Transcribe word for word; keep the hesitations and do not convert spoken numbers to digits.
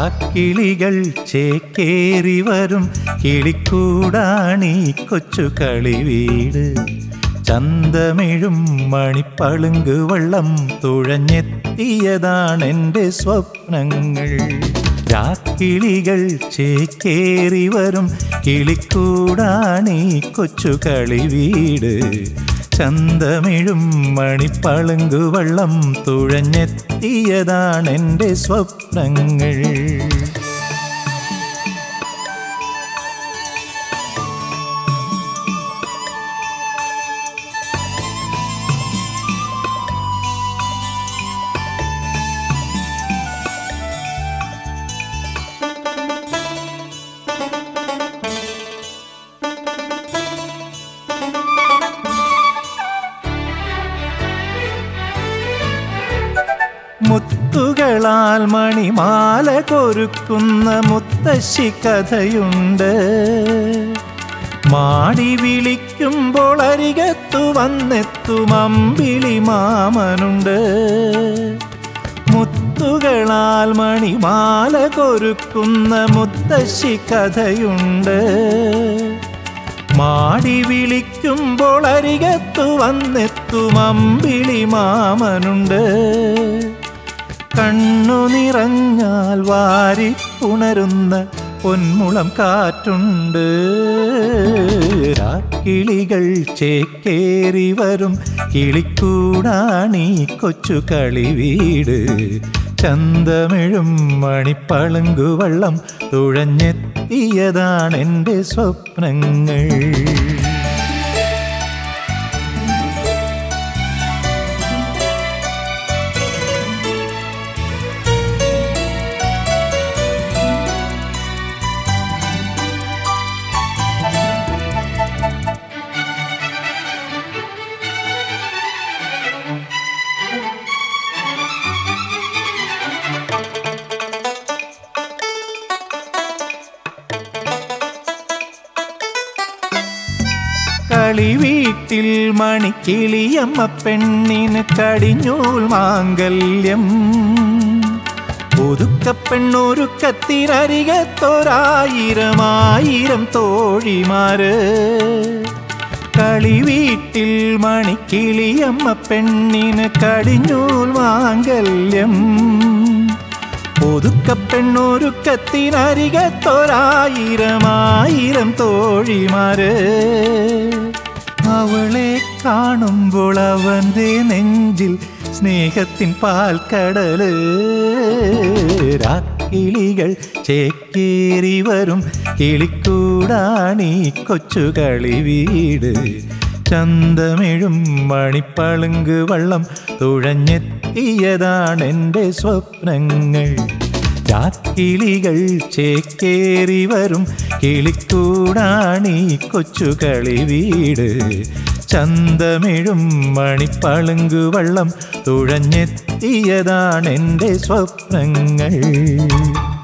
രാക്കിളികൾ ചേക്കേറി വരും കിളിക്കൂടാണീ കൊച്ചു കളിവീട്. ചന്തമിഴും മണിപ്പളുങ്ക് വള്ളം തുഴഞ്ഞെത്തിയതാണെൻ്റെ സ്വപ്നങ്ങൾ. രാക്കിളികൾ ചേക്കേറി വരും കിളിക്കൂടാണീ കൊച്ചു കളിവീട്. ചന്തമിഴും മണിപ്പളുങ്ക് വള്ളം തുഴഞ്ഞെത്തിയതാണെൻ്റെ സ്വപ്നങ്ങൾ. മുത്തുകളാൽ മണിമാല കൊരുക്കുന്ന മുത്തശ്ശി കഥയുണ്ട്. മാടി വിളിക്കുമ്പോൾ അരികത്തു വന്നെത്തും അമ്പിളി മാമനുണ്ട്. മുത്തുകളാൽ മണിമാല കൊരുക്കുന്ന മുത്തശ്ശി കഥയുണ്ട്. മാടി വിളിക്കുമ്പോൾ അരികത്തു വന്നെത്തും അമ്പിളി മാമനുണ്ട്. കണ്ണു നിറഞ്ഞാൽ വാരിപ്പുണരുന്ന പൊന്മുളം കാറ്റുണ്ട്. രാക്കിളികൾ ചേക്കേറി വരും കിളിക്കൂടാണീ കൊച്ചു കളിവീട്. ചന്തമിഴും മണിപ്പളുങ്ക് വള്ളം തുഴഞ്ഞെത്തിയതാണെൻ്റെ സ്വപ്നങ്ങൾ. കളിവീട്ടിൽ മണിക്കിളിയമ്മ പെണ്ണിന് കടിഞ്ഞൂൽ മാംഗല്യം. ഒതുക്കപ്പെണ്ണൊരുക്കത്തിനരികത്തൊരായിരം ആയിരം തോഴിമാര്. കളിവീട്ടിൽ മണിക്കിളിയമ്മ പെണ്ണിന് കടിഞ്ഞൂൽ മാംഗല്യം. ഒതുക്കപ്പെണ്ണൊരുക്കത്തിനരികത്തൊരായിരം ആയിരം തോഴിമാര്. അവളെ കാണുമ്പോൾ അവൻ്റെ നെഞ്ചിൽ സ്നേഹത്തിൻ പാൽക്കടല്. രാക്കിളികൾ ചേക്കേറി വരും കിളിക്കൂടാണീ കൊച്ചു കളിവീട്. ചന്തമിഴും മണിപ്പളുങ്ക് വള്ളം തുഴഞ്ഞെത്തിയതാണെൻ്റെ സ്വപ്നങ്ങൾ. രാക്കിളികൾ ചേക്കേറി വരും കിളിക്കൂടാണീ കൊച്ചു കളിവീട്. ചന്തമിഴും മണിപ്പളുങ്ക് വള്ളം തുഴഞ്ഞെത്തിയതാണെൻ്റെ സ്വപ്നങ്ങൾ.